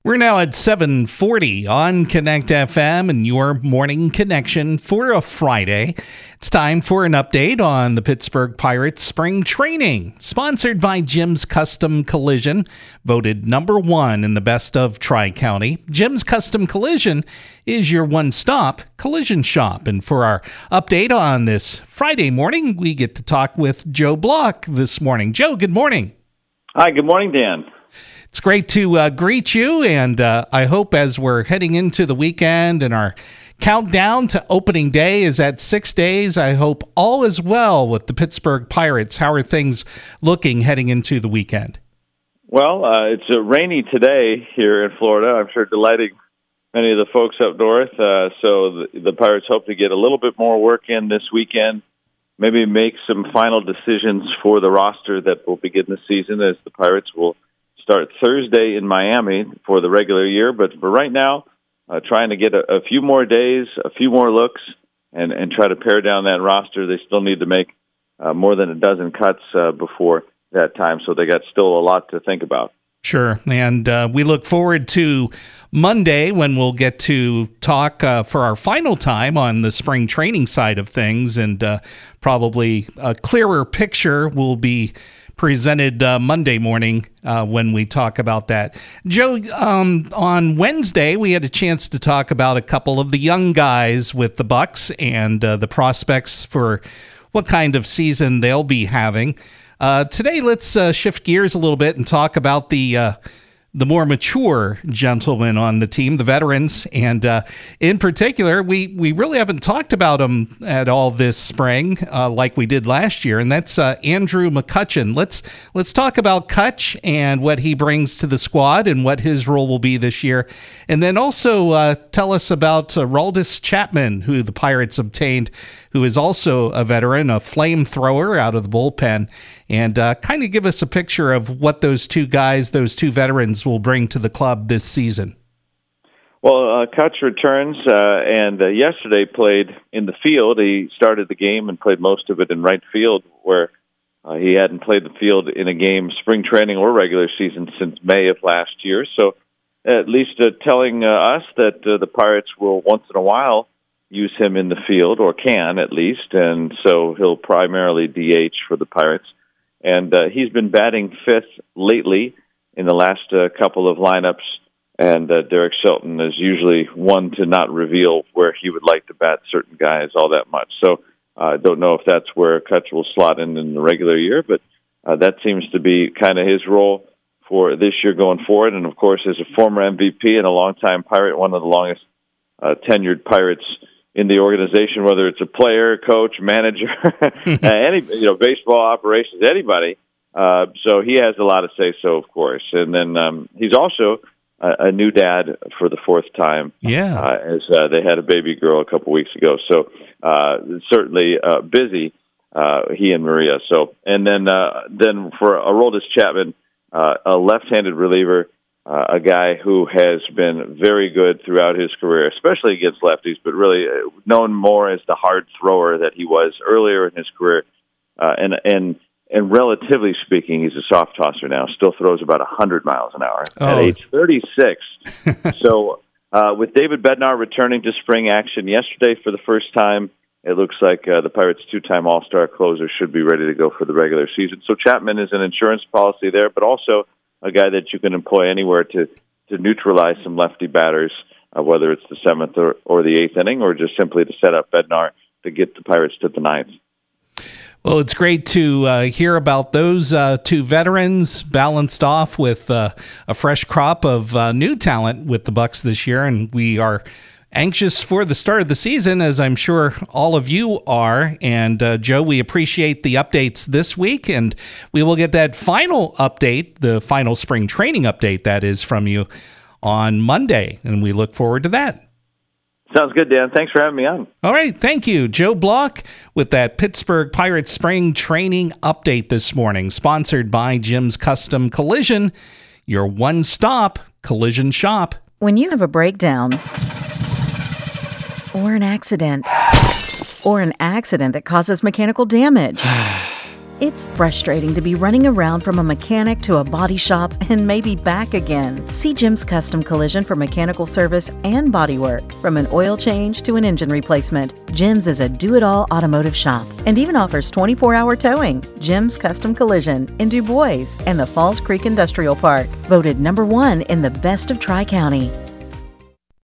We're now at 7:40 on Connect FM and your morning connection for a Friday. It's time for an update on the Pittsburgh Pirates spring training, sponsored by Jim's Custom Collision, voted number one in the best of Tri-County. Jim's Custom Collision is your one-stop collision shop. And for our update on this Friday morning, we get to talk with Joe Block this morning. Joe, good morning. Hi, good morning, Dan. It's great to greet you, and I hope as we're heading into the weekend and our countdown to opening day is at 6 days, I hope all is well with the Pittsburgh Pirates. How are things looking heading into the weekend? Well, it's rainy today here in Florida. I'm sure delighting many of the folks up north. So the Pirates hope to get a little bit more work in this weekend, maybe make some final decisions for the roster that will begin the season, as the Pirates will start Thursday in Miami for the regular year. But for right now, trying to get a few more days, a few more looks, and try to pare down that roster. They still need to make more than a dozen cuts before that time, so they got still a lot to think about. Sure, and we look forward to Monday when we'll get to talk for our final time on the spring training side of things, and probably a clearer picture will be presented Monday morning when we talk about that. Joe, on Wednesday, we had a chance to talk about a couple of the young guys with the Bucks and the prospects for what kind of season they'll be having. Today, let's shift gears a little bit and talk about the more mature gentlemen on the team, the veterans, and in particular, we really haven't talked about them at all this spring like we did last year, and that's Andrew McCutchen. Let's talk about Kutch and what he brings to the squad and what his role will be this year, and then also tell us about Aroldis Chapman, who the Pirates obtained, who is also a veteran, a flamethrower out of the bullpen, and kind of give us a picture of what those two guys, those two veterans, will bring to the club this season. Well, Kutch returns and yesterday played in the field. He started the game and played most of it in right field, where he hadn't played the field in a game, spring training or regular season, since May of last year. So at least telling us that the Pirates will once in a while use him in the field, or can at least, and so he'll primarily DH for the Pirates. And he's been batting fifth lately in the last couple of lineups, and Derek Shelton is usually one to not reveal where he would like to bat certain guys all that much. So I don't know if that's where Kutch will slot in the regular year, but that seems to be kind of his role for this year going forward. And, of course, as a former MVP and a longtime Pirate, one of the longest tenured Pirates in the organization, whether it's a player, coach, manager, any baseball operations, anybody. So he has a lot to say so, of course. And then he's also a new dad for the fourth time. Yeah, as they had a baby girl a couple weeks ago. So certainly busy, he and Maria. So and then for Aroldis Chapman, a left-handed reliever. A guy who has been very good throughout his career, especially against lefties, but really known more as the hard thrower that he was earlier in his career. And relatively speaking, he's a soft tosser now. Still throws about 100 miles an hour at age 36. So with David Bednar returning to spring action yesterday for the first time, it looks like the Pirates' two-time All-Star closer should be ready to go for the regular season. So Chapman is an insurance policy there, but also a guy that you can employ anywhere to neutralize some lefty batters, whether it's the seventh or the eighth inning, or just simply to set up Bednar to get the Pirates to the ninth. Well, it's great to hear about those two veterans balanced off with a fresh crop of new talent with the Bucks this year, and we are anxious for the start of the season, as I'm sure all of you are. And Joe, we appreciate the updates this week, and we will get that final update, the final spring training update, that is, from you on Monday, and we look forward to that. Sounds good, Dan. Thanks for having me on. All right, thank you. Joe Block with that Pittsburgh Pirates spring training update this morning, sponsored by Jim's Custom Collision, your one-stop collision shop. When you have a breakdown, or an accident that causes mechanical damage. It's frustrating to be running around from a mechanic to a body shop and maybe back again. See Jim's Custom Collision for mechanical service and body work. From an oil change to an engine replacement, Jim's is a do-it-all automotive shop and even offers 24-hour towing. Jim's Custom Collision in Du Bois and the Falls Creek Industrial Park. Voted #1 in the best of Tri-County.